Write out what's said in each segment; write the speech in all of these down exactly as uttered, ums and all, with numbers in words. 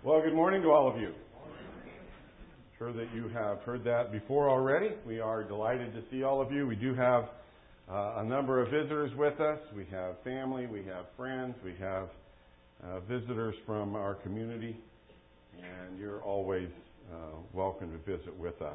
Well, good morning to all of you. I'm sure that you have heard that before already. We are delighted to see all of you. We do have uh, a number of visitors with us. We have family, we have friends, we have uh, visitors from our community, and you're always uh, welcome to visit with us.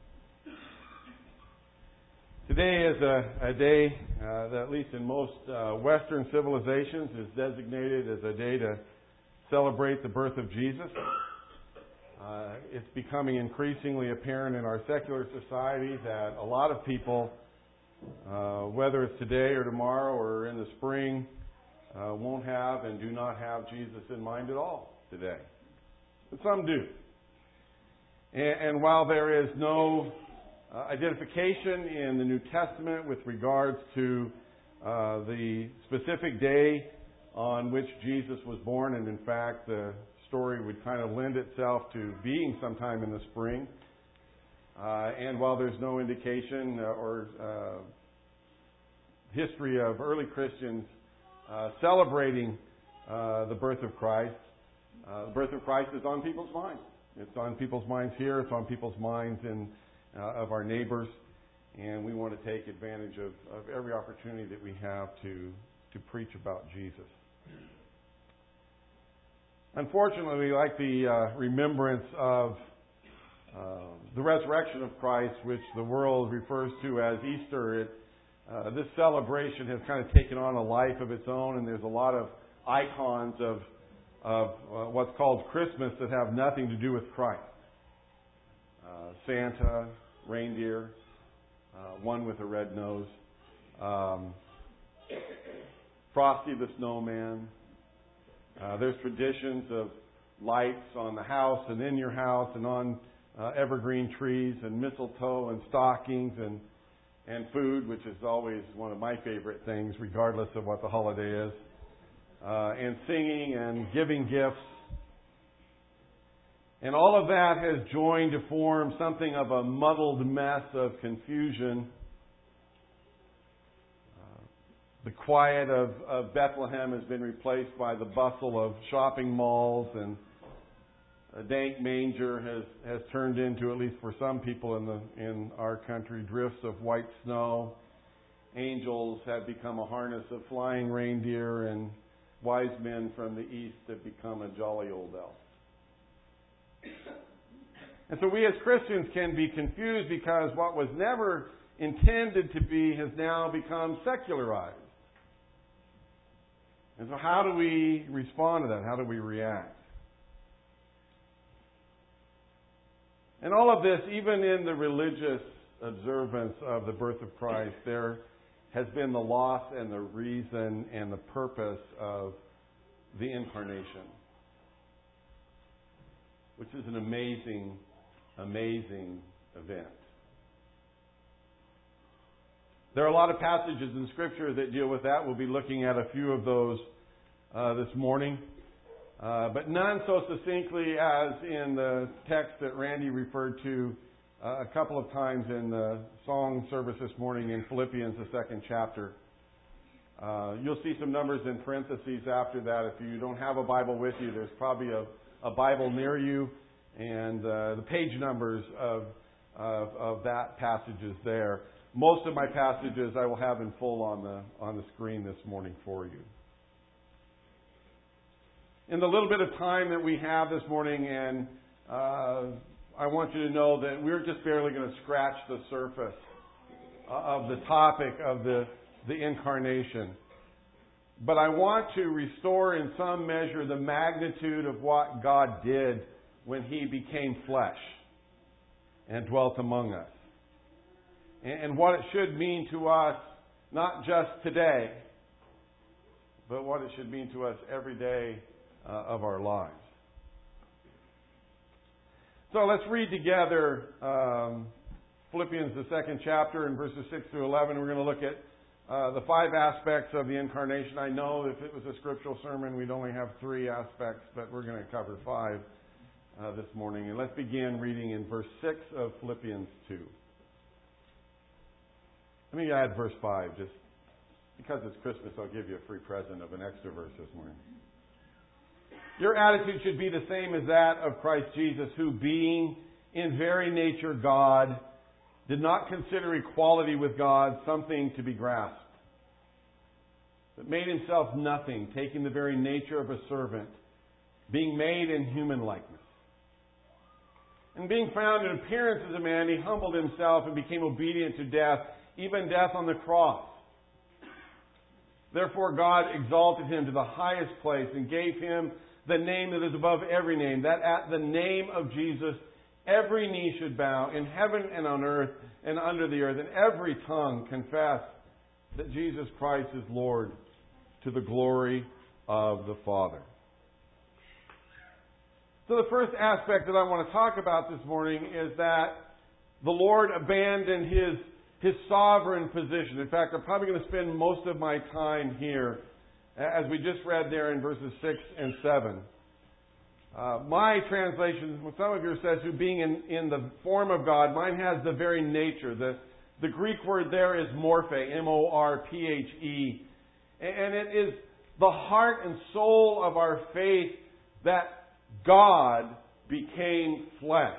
Today is a, a day uh, that, at least in most uh, Western civilizations, is designated as a day to celebrate the birth of Jesus. Uh, it's becoming increasingly apparent in our secular society that a lot of people, uh, whether it's today or tomorrow or in the spring, uh, won't have and do not have Jesus in mind at all today. But some do. And, and while there is no uh, identification in the New Testament with regards to uh, the specific day on which Jesus was born, and in fact the story would kind of lend itself to being sometime in the spring. Uh, and while there's no indication uh, or uh, history of early Christians uh, celebrating uh, the birth of Christ, uh, the birth of Christ is on people's minds. It's on people's minds here. It's on people's minds in, uh, of our neighbors. And we want to take advantage of, of every opportunity that we have to, to preach about Jesus. Unfortunately, like the uh, remembrance of uh, the resurrection of Christ, which the world refers to as Easter, it, uh, this celebration has kind of taken on a life of its own, and there's a lot of icons of, of uh, what's called Christmas that have nothing to do with Christ. Uh, Santa, reindeer, uh, one with a red nose, um, Frosty the Snowman. Uh, there's traditions of lights on the house and in your house and on uh, evergreen trees and mistletoe and stockings and and food, which is always one of my favorite things, regardless of what the holiday is. Uh, and singing and giving gifts. And all of that has joined to form something of a muddled mess of confusion. The quiet of, of Bethlehem has been replaced by the bustle of shopping malls, and a dank manger has, has turned into, at least for some people in the in our country, drifts of white snow. Angels have become a harness of flying reindeer, and wise men from the east have become a jolly old elf. And so we as Christians can be confused because what was never intended to be has now become secularized. And so how do we respond to that? How do we react? And all of this, even in the religious observance of the birth of Christ, there has been the loss and the reason and the purpose of the incarnation, which is an amazing, amazing event. There are a lot of passages in Scripture that deal with that. We'll be looking at a few of those uh, this morning. Uh, but none so succinctly as in the text that Randy referred to uh, a couple of times in the song service this morning in Philippians, the second chapter. Uh, you'll see some numbers in parentheses after that. If you don't have a Bible with you, there's probably a, a Bible near you. And uh, the page numbers of, of, of that passage is there. Most of my passages I will have in full on the on the screen this morning for you. In the little bit of time that we have this morning, and uh, I want you to know that we're just barely going to scratch the surface of the topic of the, the incarnation. But I want to restore in some measure the magnitude of what God did when He became flesh and dwelt among us. And what it should mean to us, not just today, but what it should mean to us every day uh, of our lives. So let's read together um, Philippians, the second chapter, and verses six through eleven. We're going to look at uh, the five aspects of the incarnation. I know if it was a scriptural sermon, we'd only have three aspects, but we're going to cover five uh, this morning. And let's begin reading in verse six of Philippians two. Let me add verse five. Just because it's Christmas, I'll give you a free present of an extra verse this morning. Your attitude should be the same as that of Christ Jesus, who being in very nature God, did not consider equality with God something to be grasped, but made himself nothing, taking the very nature of a servant, being made in human likeness. And being found in appearance as a man, he humbled himself and became obedient to death, even death on the cross. Therefore God exalted him to the highest place and gave him the name that is above every name, that at the name of Jesus every knee should bow in heaven and on earth and under the earth, and every tongue confess that Jesus Christ is Lord, to the glory of the Father. So the first aspect that I want to talk about this morning is that the Lord abandoned His, His sovereign position. In fact, I'm probably going to spend most of my time here, as we just read there in verses six and seven. Uh, my translation, some of yours says, who being in, in the form of God, mine has the very nature. The, the Greek word there is morphe, M O R P H E. And it is the heart and soul of our faith that God became flesh.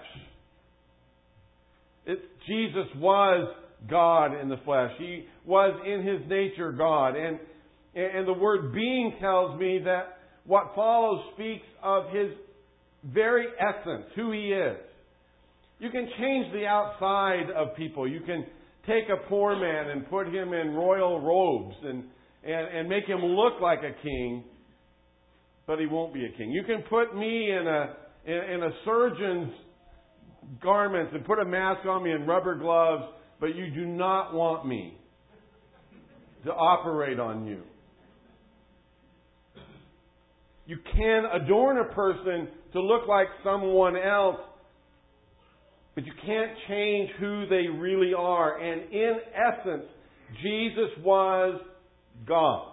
It, Jesus was God in the flesh. He was in His nature God. And, and the word being tells me that what follows speaks of His very essence, who He is. You can change the outside of people. You can take a poor man and put him in royal robes and, and, and make him look like a king, but he won't be a king. You can put me in a in, in a surgeon's garments and put a mask on me and rubber gloves, but you do not want me to operate on you. You can adorn a person to look like someone else, but you can't change who they really are. And in essence, Jesus was God.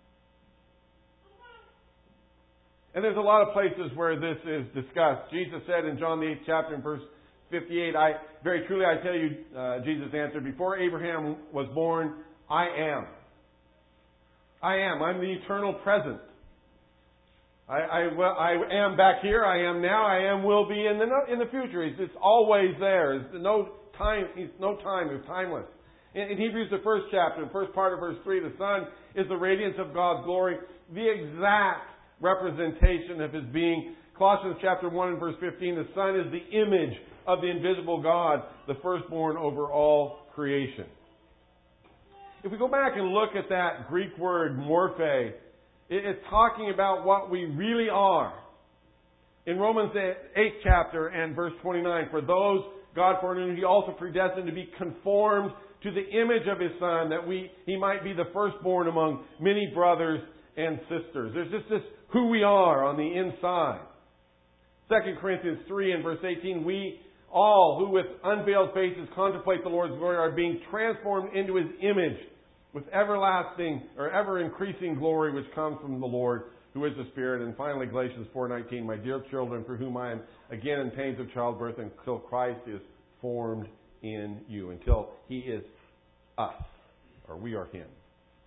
And there's a lot of places where this is discussed. Jesus said in John the eighth chapter in verse fifty-eight, I very truly I tell you, uh, Jesus answered, before Abraham was born, I am. I am. I'm the eternal present. I, I, well, I am back here. I am now. I am. Will be in the in the future. It's, it's always there. It's no time. It's no time. It's timeless. In, in Hebrews, the first chapter, the first part of verse three, the Son is the radiance of God's glory, the exact representation of His being. Colossians chapter one and verse fifteen, the Son is the image of the invisible God, the firstborn over all creation. If we go back and look at that Greek word morphe, it's talking about what we really are. In Romans eighth chapter and verse twenty-nine, for those God foreknew, He also predestined to be conformed to the image of His Son, that we He might be the firstborn among many brothers and sisters. There's just this who we are on the inside. Second Corinthians three and verse eighteen, we all who with unveiled faces contemplate the Lord's glory are being transformed into His image, with everlasting or ever increasing glory which comes from the Lord, who is the Spirit. And finally, Galatians four nineteen, my dear children, for whom I am again in pains of childbirth until Christ is formed in you, until He is us, or we are Him.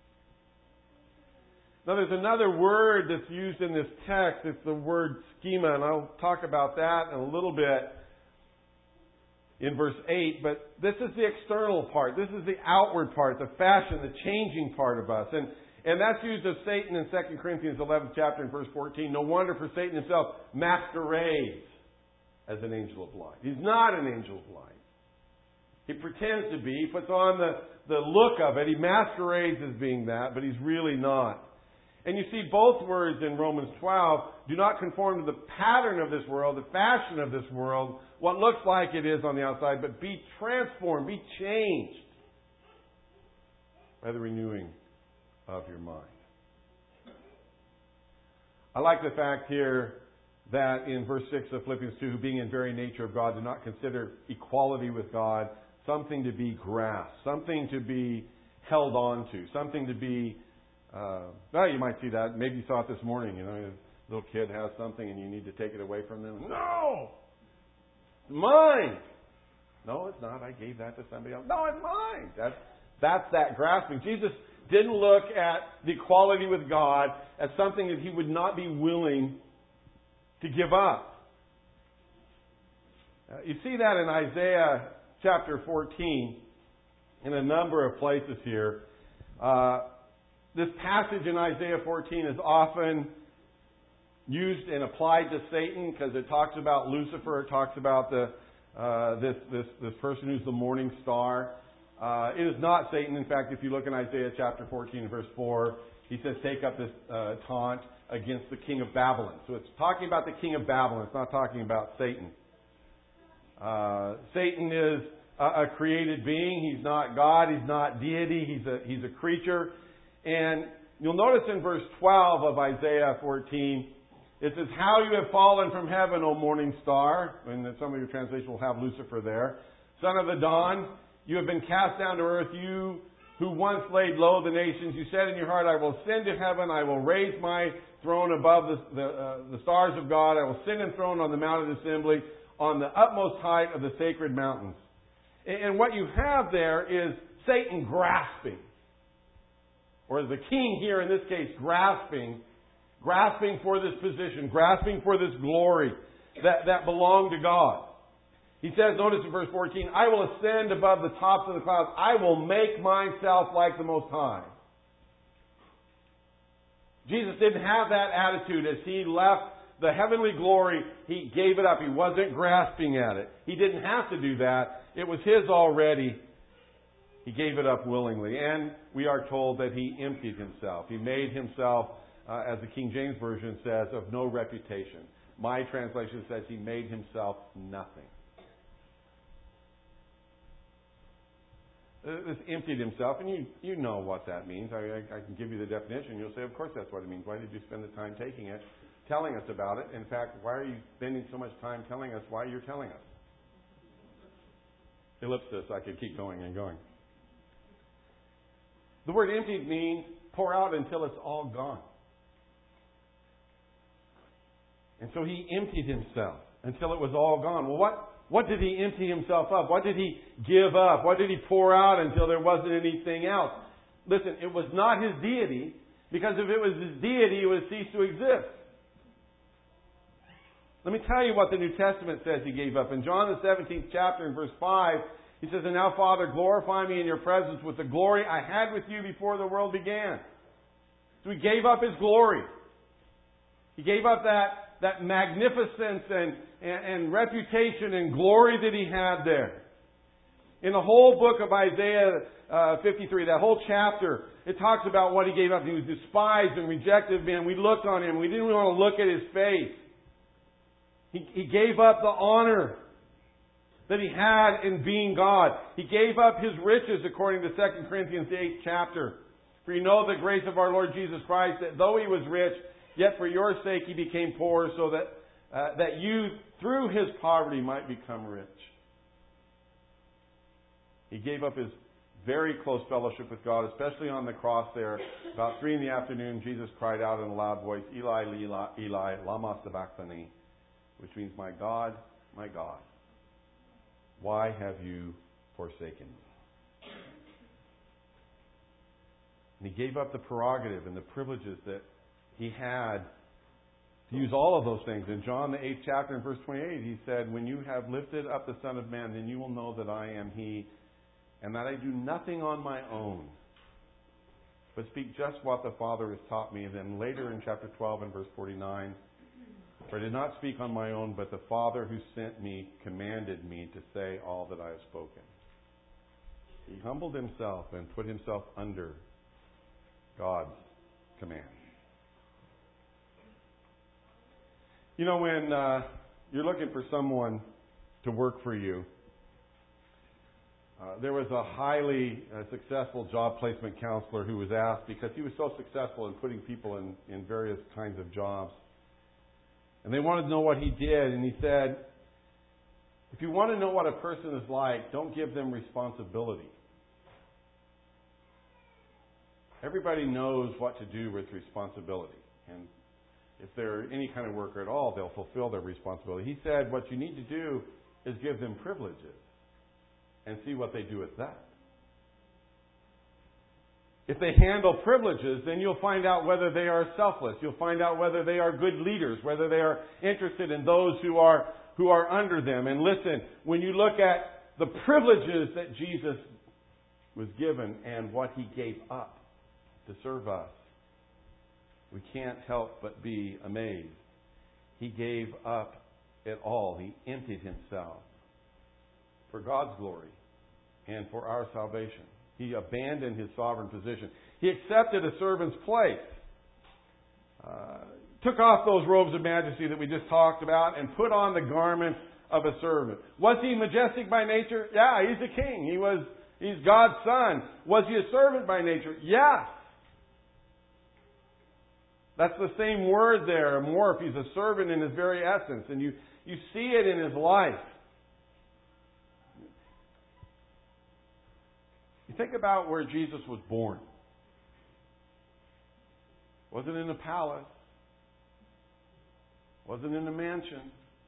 Now there's another word that's used in this text. It's the word schema, and I'll talk about that in a little bit in verse eight, but this is the external part. This is the outward part, the fashion, the changing part of us. And, and that's used of Satan in Second Corinthians eleventh chapter and verse fourteen. No wonder, for Satan himself masquerades as an angel of light. He's not an angel of light. He pretends to be. He puts on the, the look of it. He masquerades as being that, but he's really not. And you see both words in Romans twelve. Do not conform to the pattern of this world, the fashion of this world, what looks like it is on the outside, but be transformed, be changed by the renewing of your mind. I like the fact here that in verse six of Philippians two, who being in very nature of God, do not consider equality with God something to be grasped, something to be held on to, something to be Uh, well, you might see that. Maybe you saw it this morning. You know, a little kid has something and you need to take it away from them. No! It's mine! No, it's not. I gave that to somebody else. No, it's mine! That's, that's that grasping. Jesus didn't look at the equality with God as something that He would not be willing to give up. Uh, you see that in Isaiah chapter fourteen in a number of places here. Uh, this passage in Isaiah fourteen is often used and applied to Satan because it talks about Lucifer. It talks about the uh, this this this person who's the morning star. Uh, it is not Satan. In fact, if you look in Isaiah chapter fourteen, verse four, he says, "Take up this uh, taunt against the king of Babylon." So it's talking about the king of Babylon. It's not talking about Satan. Uh, Satan is a, a created being. He's not God. He's not deity. He's a he's a creature. And you'll notice in verse twelve of Isaiah fourteen. It says, "How you have fallen from heaven, O morning star." And some of your translations will have Lucifer there. "Son of the dawn, you have been cast down to earth, you who once laid low the nations. You said in your heart, I will ascend to heaven. I will raise my throne above the, the, uh, the stars of God. I will sit enthroned on the mount of assembly, on the utmost height of the sacred mountains." And, and what you have there is Satan grasping, or the king here in this case grasping, grasping for this position, grasping for this glory that, that belonged to God. He says, notice in verse fourteen, "I will ascend above the tops of the clouds. I will make myself like the Most High." Jesus didn't have that attitude as he left the heavenly glory. He gave it up. He wasn't grasping at it. He didn't have to do that. It was his already. He gave it up willingly. And we are told that he emptied himself. He made himself, Uh, as the King James Version says, of no reputation. My translation says he made himself nothing. Uh, this emptied himself, and you you know what that means. I, I, I can give you the definition. You'll say, of course that's what it means. Why did you spend the time taking it, telling us about it? In fact, why are you spending so much time telling us why you're telling us? Ellipsis, I could keep going and going. The word emptied means pour out until it's all gone. And so he emptied himself until it was all gone. Well, what, what did he empty himself of? What did he give up? What did he pour out until there wasn't anything else? Listen, it was not his deity, because if it was his deity, it would cease to exist. Let me tell you what the New Testament says he gave up. In John the seventeenth chapter, in verse five, he says, "And now, Father, glorify me in your presence with the glory I had with you before the world began." So he gave up his glory. He gave up that that magnificence and, and, and reputation and glory that he had there. In the whole book of Isaiah uh, fifty-three, that whole chapter, it talks about what he gave up. He was despised and rejected, man. We looked on him. We didn't want to look at his face. He, he gave up the honor that he had in being God. He gave up his riches, according to Second Corinthians, the eighth chapter. "For you know the grace of our Lord Jesus Christ, that though he was rich, yet for your sake he became poor, so that uh, that you, through his poverty, might become rich." He gave up his very close fellowship with God, especially on the cross there. About three in the afternoon, Jesus cried out in a loud voice, "Eli, Eli, Eli, lama sabachthani," which means, "My God, my God, why have you forsaken me?" And he gave up the prerogative and the privileges that he had to use all of those things. In John the eighth chapter, in verse twenty-eight, he said, "When you have lifted up the Son of Man, then you will know that I am he, and that I do nothing on my own, but speak just what the Father has taught me." And then later in chapter twelve and verse forty-nine, "For I did not speak on my own, but the Father who sent me commanded me to say all that I have spoken." He humbled himself and put himself under God's command. You know, when uh, you're looking for someone to work for you, uh, there was a highly uh, successful job placement counselor who was asked, because he was so successful in putting people in, in various kinds of jobs, and they wanted to know what he did, and he said, "If you want to know what a person is like, don't give them responsibility. Everybody knows what to do with responsibility, and if they're any kind of worker at all, they'll fulfill their responsibility." He said, what you need to do is give them privileges and see what they do with that. If they handle privileges, then you'll find out whether they are selfless. You'll find out whether they are good leaders, whether they are interested in those who are who are under them. And listen, when you look at the privileges that Jesus was given and what He gave up to serve us, we can't help but be amazed. He gave up it all. He emptied Himself for God's glory and for our salvation. He abandoned His sovereign position. He accepted a servant's place. Uh, took off those robes of majesty that we just talked about and put on the garments of a servant. Was He majestic by nature? Yeah, He's a king. He was, He's God's Son. Was He a servant by nature? Yes. That's the same word there, amorph. He's a servant in His very essence. And you, you see it in His life. You think about where Jesus was born. Wasn't in a palace. Wasn't in a mansion.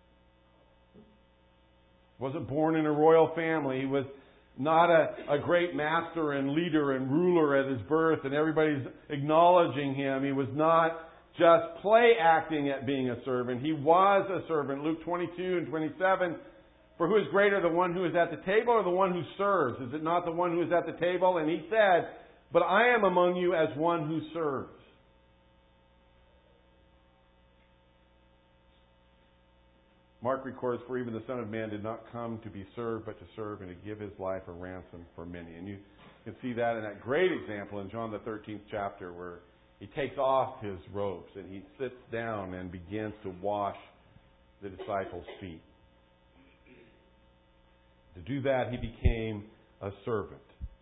Wasn't born in a royal family. He was not a, a great master and leader and ruler at His birth and everybody's acknowledging Him. He was not just play acting at being a servant. He was a servant. Luke twenty-two and twenty-seven. For who is greater, the one who is at the table or the one who serves? Is it not the one who is at the table? And He said, but I am among you as one who serves. Mark records, for even the Son of Man did not come to be served, but to serve and to give His life a ransom for many. And you can see that in that great example in John the thirteenth chapter where He takes off His robes and He sits down and begins to wash the disciples' feet. To do that, He became a servant.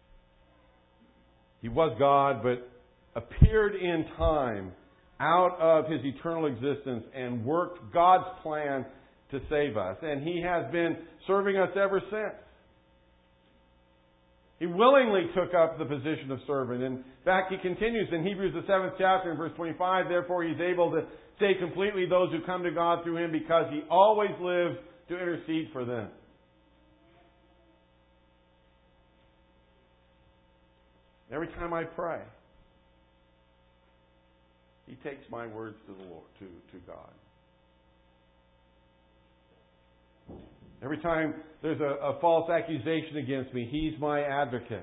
He was God, but appeared in time out of His eternal existence and worked God's plan to save us. And He has been serving us ever since. He willingly took up the position of servant. In fact, He continues in Hebrews the seventh chapter in verse twenty-five, therefore He's able to save completely those who come to God through Him because He always lives to intercede for them. Every time I pray, He takes my words to the Lord, to, to God. Every time there's a, a false accusation against me, He's my advocate.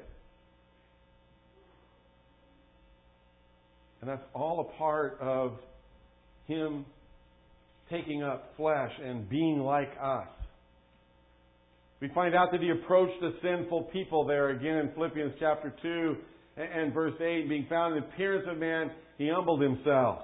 And that's all a part of Him taking up flesh and being like us. We find out that He approached the sinful people there again in Philippians chapter two and verse eight. Being found in the appearance of man, He humbled Himself.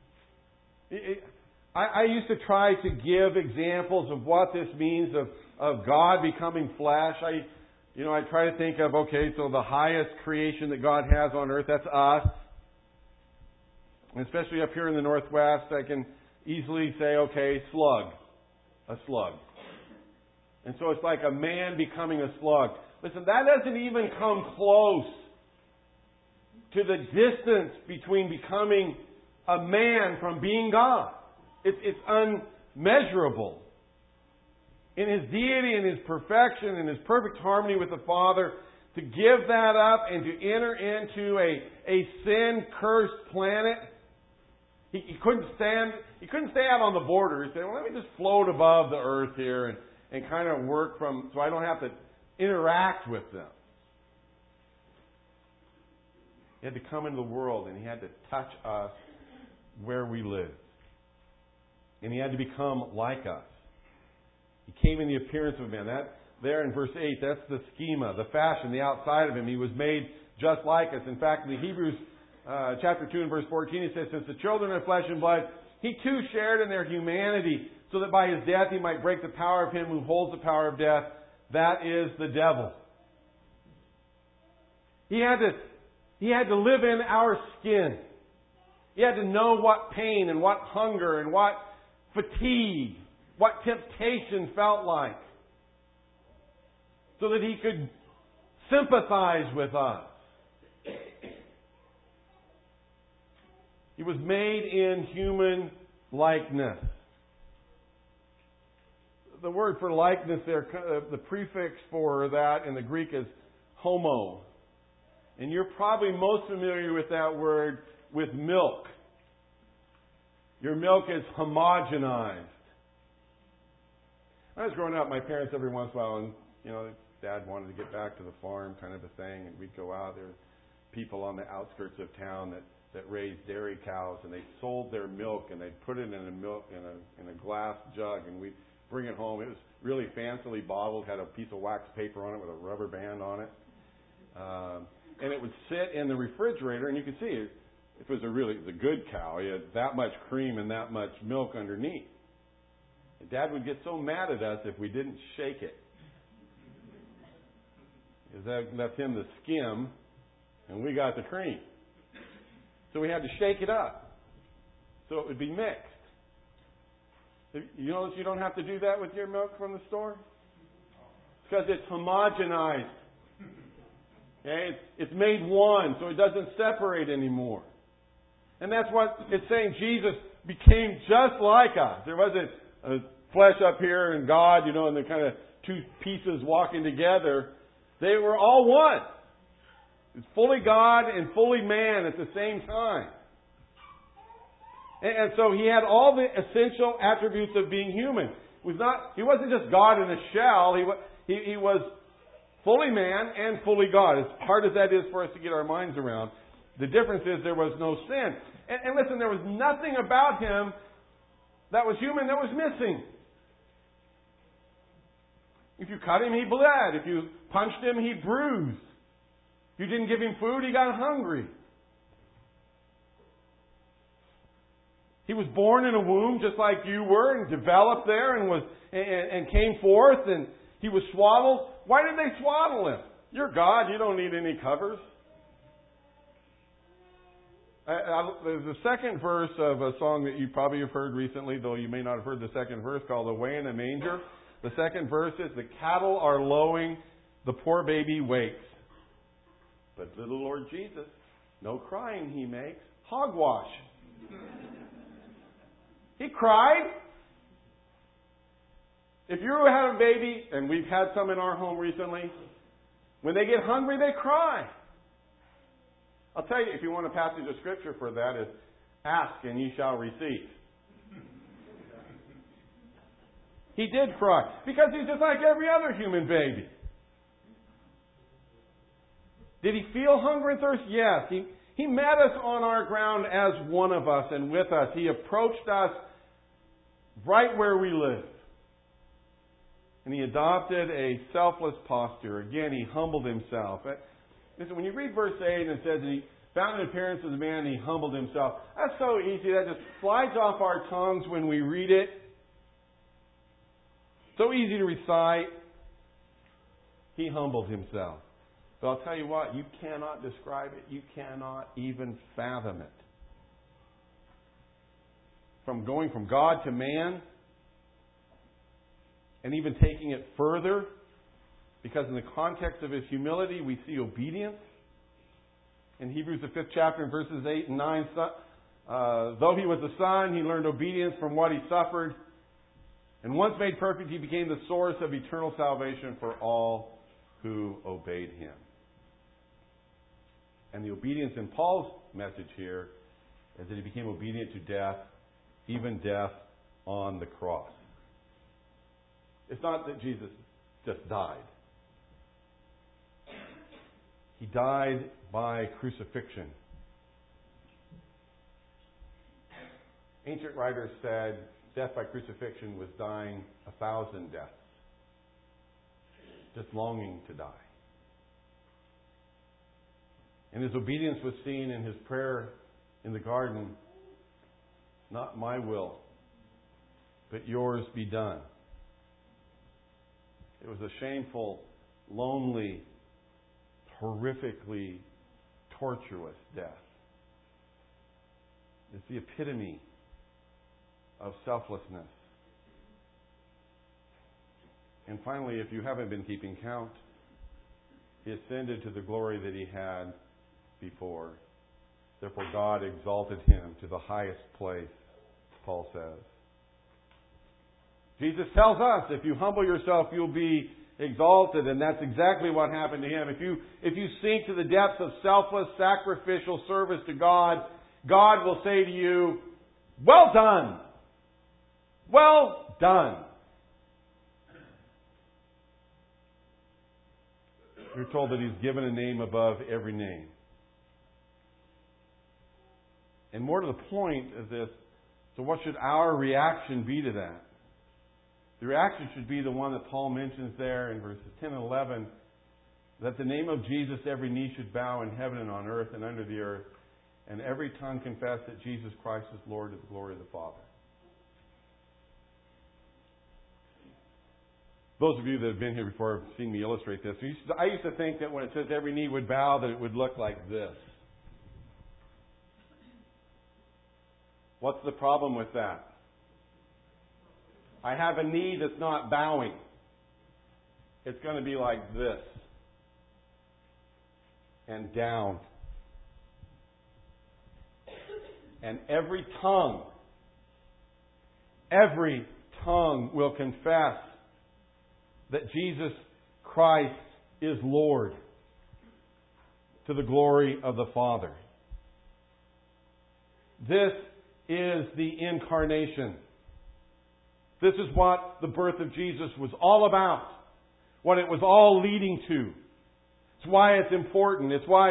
I used to try to give examples of what this means of, of God becoming flesh. I, you know, I try to think of, okay, so the highest creation that God has on earth, that's us. And especially up here in the Northwest, I can easily say, okay, slug. A slug. And so it's like a man becoming a slug. Listen, that doesn't even come close to the distance between becoming a man from being God. It's, it's unmeasurable. In His deity and His perfection and His perfect harmony with the Father, to give that up and to enter into a, a sin-cursed planet, he, he couldn't stand. He couldn't stay out on the border. He said, well, let me just float above the earth here and, and kind of work from, so I don't have to interact with them. He had to come into the world and He had to touch us where we live. And He had to become like us. He came in the appearance of a man. That there in verse eight, that's the schema, the fashion, the outside of Him. He was made just like us. In fact, in the Hebrews uh, chapter two and verse fourteen, it says, since the children of flesh and blood, He too shared in their humanity, so that by His death He might break the power of him who holds the power of death. That is the devil. He had to, he had to live in our skin. He had to know what pain and what hunger and what fatigue, what temptation felt like, so that He could sympathize with us. He was made in human likeness. The word for likeness there, the prefix for that in the Greek is homo. And you're probably most familiar with that word with milk. Your milk is homogenized. When I was growing up, my parents every once in a while, and you know, Dad wanted to get back to the farm kind of a thing, and we'd go out. There were people on the outskirts of town that, that raised dairy cows, and they sold their milk, and they'd put it in a milk in a in a glass jug, and we'd bring it home. It was really fancily bottled, had a piece of wax paper on it with a rubber band on it. Um, and it would sit in the refrigerator, and you could see it. If it was a really it was a good cow, he had that much cream and that much milk underneath. And Dad would get so mad at us if we didn't shake it. Because that left him the skim, and we got the cream. So we had to shake it up so it would be mixed. You notice you don't have to do that with your milk from the store? Because it's homogenized. Okay? It's, it's made one, so it doesn't separate anymore. And that's what it's saying. Jesus became just like us. There wasn't a flesh up here and God, you know, and they're kind of two pieces walking together. They were all one. It's fully God and fully man at the same time. And, and so he had all the essential attributes of being human. He was not. He wasn't just God in a shell. He was. He, he was fully man and fully God. As hard as that is for us to get our minds around, the difference is there was no sin. And, and listen, there was nothing about him that was human that was missing. If you cut him, he bled. If you punched him, he bruised. If you didn't give him food, he got hungry. He was born in a womb just like you were and developed there and was and, and came forth and he was swaddled. Why did they swaddle him? You're God. You don't need any covers. I, I, there's a second verse of a song that you probably have heard recently, though you may not have heard the second verse, called Away in a Manger. The second verse is, the cattle are lowing, the poor baby wakes. But little Lord Jesus, no crying he makes. Hogwash. He cried. If you have a baby, and we've had some in our home recently, when they get hungry, they cry. I'll tell you, if you want a passage of Scripture for that, is ask and ye shall receive. He did cry. Because he's just like every other human baby. Did he feel hunger and thirst? Yes. He, he met us on our ground as one of us and with us. He approached us right where we live. And he adopted a selfless posture. Again, he humbled himself. Listen, when you read verse eight and it says that he found an appearance as a man and he humbled himself, that's so easy. That just slides off our tongues when we read it. So easy to recite. He humbled himself. But I'll tell you what, you cannot describe it. You cannot even fathom it. From going from God to man, and even taking it further, because in the context of his humility, we see obedience. In Hebrews, the fifth chapter, in verses eight and nine, uh, though he was a son, he learned obedience from what he suffered. And once made perfect, he became the source of eternal salvation for all who obeyed him. And the obedience in Paul's message here is that he became obedient to death, even death on the cross. It's not that Jesus just died. He died by crucifixion. Ancient writers said death by crucifixion was dying a thousand deaths. Just longing to die. And his obedience was seen in his prayer in the garden. Not my will, but yours be done. It was a shameful, lonely, horrifically tortuous death. It's the epitome of selflessness. And finally, if you haven't been keeping count, he ascended to the glory that he had before. Therefore, God exalted him to the highest place, Paul says. Jesus tells us, if you humble yourself, you'll be exalted. And that's exactly what happened to him. If you, if you sink to the depths of selfless, sacrificial service to God, God will say to you, well done. Well done. You're told that He's given a name above every name. And more to the point is this, so what should our reaction be to that? The reaction should be the one that Paul mentions there in verses ten and eleven, that the name of Jesus every knee should bow in heaven and on earth and under the earth, and every tongue confess that Jesus Christ is Lord to the glory of the Father. Those of you that have been here before have seen me illustrate this. I used to think that when it says every knee would bow, that it would look like this. What's the problem with that? I have a knee that's not bowing. It's going to be like this. And down. And every tongue, every tongue will confess that Jesus Christ is Lord to the glory of the Father. This is the incarnation. This is what the birth of Jesus was all about. What it was all leading to. It's why it's important. It's why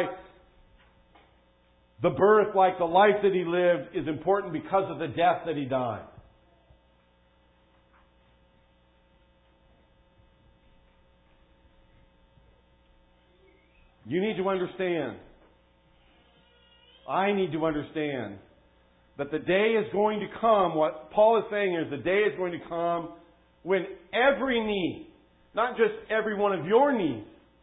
the birth, like the life that He lived, is important because of the death that He died. You need to understand. I need to understand that the day is going to come, what Paul is saying is the day is going to come when every knee, not just every one of your knees,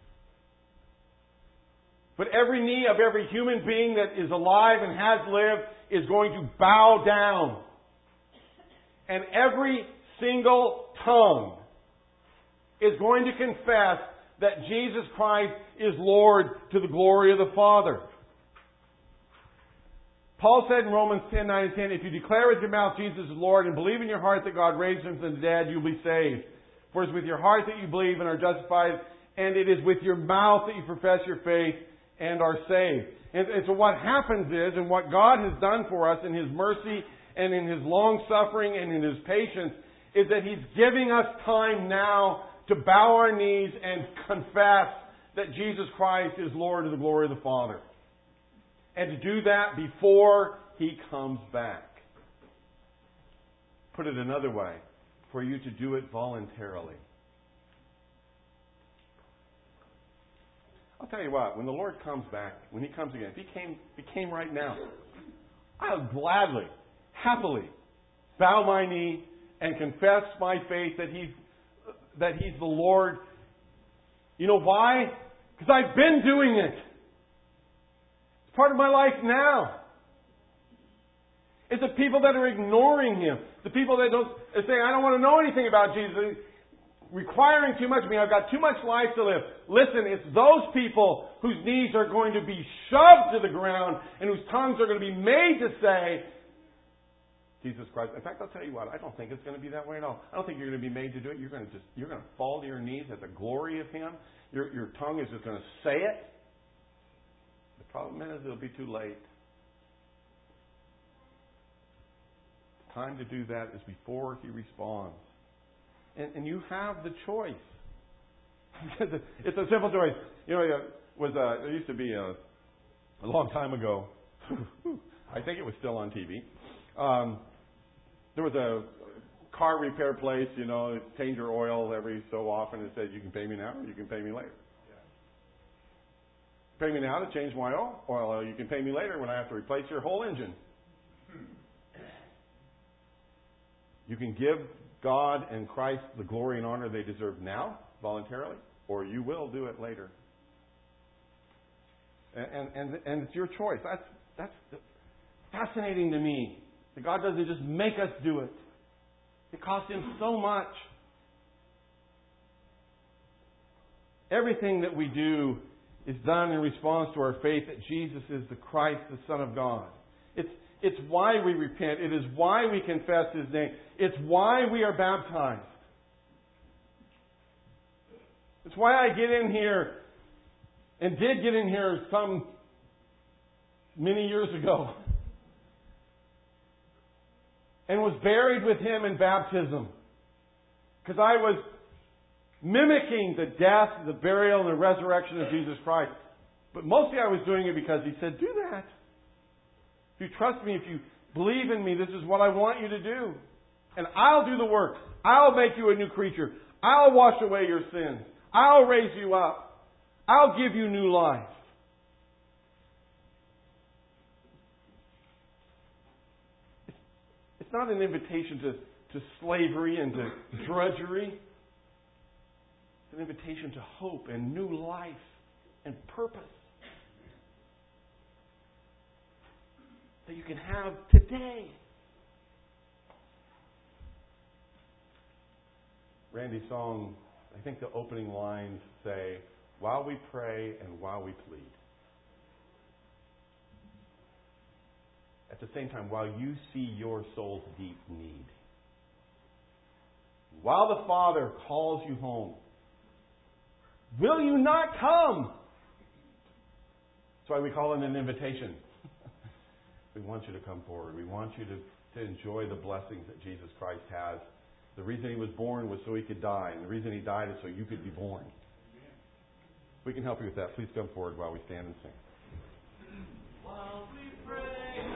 but every knee of every human being that is alive and has lived is going to bow down. And every single tongue is going to confess that Jesus Christ is Lord to the glory of the Father. Paul said in Romans ten, nine and ten, if you declare with your mouth Jesus is Lord and believe in your heart that God raised Him from the dead, you'll be saved. For it's with your heart that you believe and are justified, and it is with your mouth that you profess your faith and are saved. And, and so what happens is, and what God has done for us in His mercy and in His long suffering and in His patience, is that He's giving us time now to bow our knees and confess that Jesus Christ is Lord to the glory of the Father. And to do that before He comes back. Put it another way, for you to do it voluntarily. I'll tell you what, when the Lord comes back, when He comes again, if He came, if He came right now, I'll gladly, happily bow my knee and confess my faith that He's that He's the Lord. You know why? Because I've been doing it. It's part of my life now. It's the people that are ignoring Him. The people that don't say, I don't want to know anything about Jesus. Requiring too much of me. I've got too much life to live. Listen, it's those people whose knees are going to be shoved to the ground and whose tongues are going to be made to say, Jesus Christ. In fact, I'll tell you what, I don't think it's going to be that way at all. I don't think you're going to be made to do it. You're going to just, you're going to fall to your knees at the glory of Him. Your, your tongue is just going to say it. The problem is, it'll be too late. The time to do that is before He responds. And, and you have the choice. It's a simple choice. You know, it was uh, there used to be a, a long time ago. I think it was still on T V. Um, there was a car repair place, you know, change your oil every so often. It said, you can pay me now or you can pay me later. Yeah. Pay me now to change my oil, or you can pay me later when I have to replace your whole engine. You can give God and Christ the glory and honor they deserve now, voluntarily, or you will do it later. And, and, and, and it's your choice. That's, that's fascinating to me. That God doesn't just make us do it. It costs Him so much. Everything that we do is done in response to our faith that Jesus is the Christ, the Son of God. It's, it's why we repent. It is why we confess His name. It's why we are baptized. It's why I get in here and did get in here some many years ago and was buried with Him in baptism. Because I was mimicking the death, the burial, and the resurrection of Jesus Christ. But mostly I was doing it because He said, do that. If you trust me, if you believe in me, this is what I want you to do. And I'll do the work. I'll make you a new creature. I'll wash away your sins. I'll raise you up. I'll give you new life. It's not an invitation to, to slavery and to drudgery. It's an invitation to hope and new life and purpose that you can have today. Randy's song, I think the opening lines say, while we pray and while we plead. At the same time, while you see your soul's deep need. While the Father calls you home, will you not come? That's why we call it an invitation. We want you to come forward. We want you to, to enjoy the blessings that Jesus Christ has. The reason He was born was so He could die. And the reason He died is so you could be born. We can help you with that. Please come forward while we stand and sing. While we pray.